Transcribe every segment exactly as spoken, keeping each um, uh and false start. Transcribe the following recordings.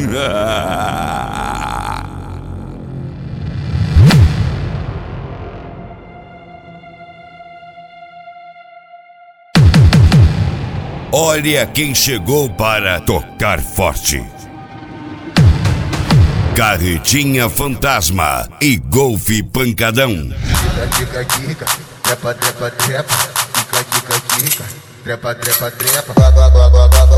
Olha quem chegou para tocar forte. Carretinha Fantasma e Golfe Pancadão. Quica, quica, trepa, trepa, trepa, quica, quica, quica, trepa, trepa, trepa.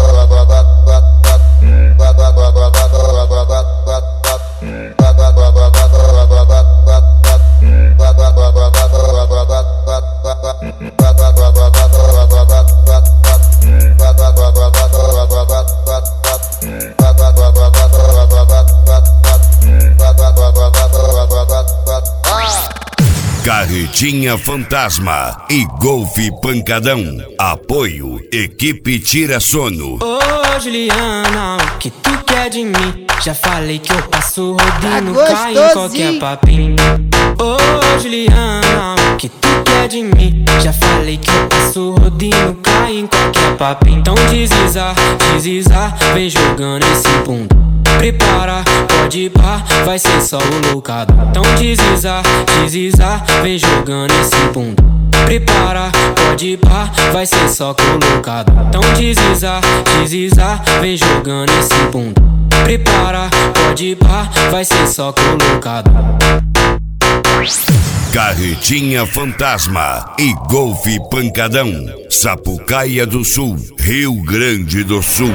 Carretinha Fantasma e Golfe Pancadão. Apoio Equipe Tira Sono. Ô Juliana, o que tu quer de mim? Já falei que eu passo rodinho, Tá cai em qualquer papinho. Ô Juliana, o que tu quer de mim? Já falei que eu passo rodinho, cai em qualquer papinho. Então desliza, desliza, vem jogando esse bunda. Prepara, pode ir pá, vai ser só o loucado. Então desliza, desliza, vem jogando esse bunda. Prepara, pode ir pá, vai ser só colocado. Então desliza, desliza, vem jogando esse bunda. Prepara, pode ir pá, vai ser só colocado. Carretinha Fantasma e Golfe Pancadão. Sapucaia do Sul, Rio Grande do Sul.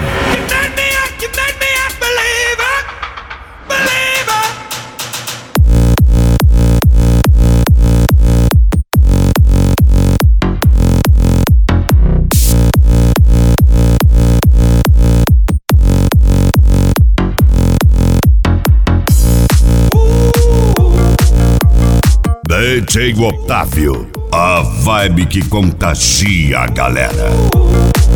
D J Otávio, a vibe que contagia a galera.